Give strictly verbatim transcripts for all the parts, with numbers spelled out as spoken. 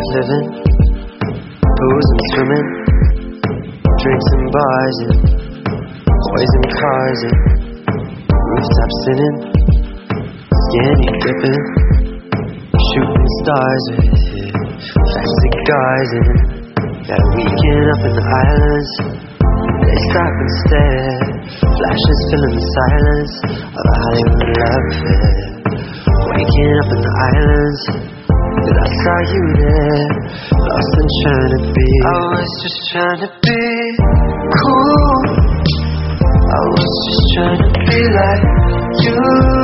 living, pools and swimming, drinks and bars and boys and cars and rooftop sinning, skinny dipping, shooting stars with fancy guys and that weekend up in the islands. They stop and stare, flashes filling the silence of a Hollywood love affair. Waking up in the islands, cause I saw you there, lost and trying to be. I was just trying to be cool, I was just trying to be like you.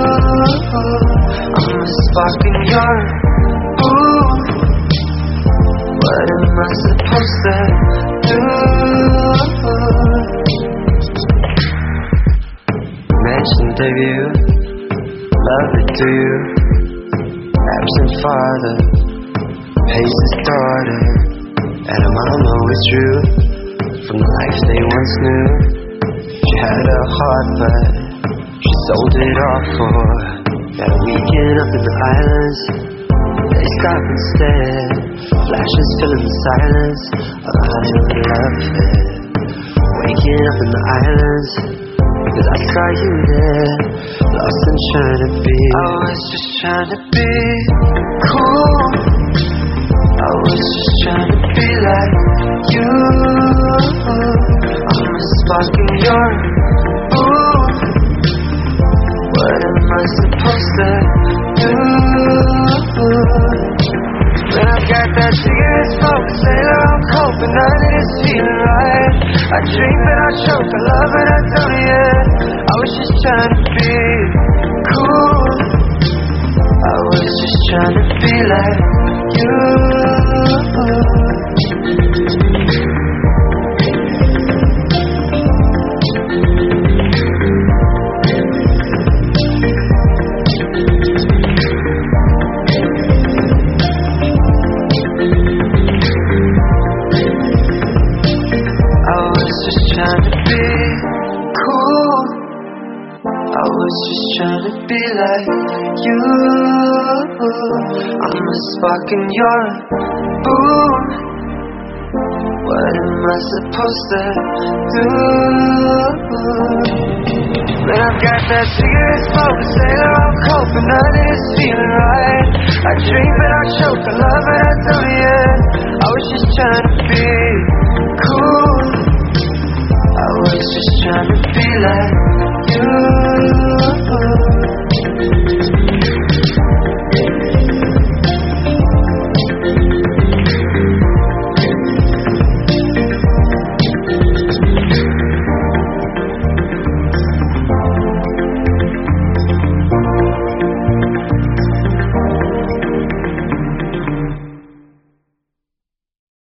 I'm a spark in your ooh. What am I supposed to do? Mansion debut, love it to you. Absent father, pays his daughter, and her mama withdrew from the life they once knew. She had a heart, but she sold it off for that weekend up in the islands. They stop and stare, flashes filling the silence of a Hollywood love affair. Waking up in the islands, cause I saw you there, lost and trying to be. I was just trying to be cool, I was just trying to be like you. I'm a spark in your ooh. What am I supposed to do? When I've got that cigarette smoke, sailor, I'm cold, but none of this feeling right. I drink but I choke, I love but I don't yet. I was just trying to be cool, I was just trying to be like you. Trying to be cool, I was just trying to be like you. I'm a spark in your boom. What am I supposed to do? When I've got that cigarette smoke, a sailor, I'm cold, but none of this feeling right. I drink but I choke, I love but I don't yet. I was just trying to be cool, I was just trying to be like you.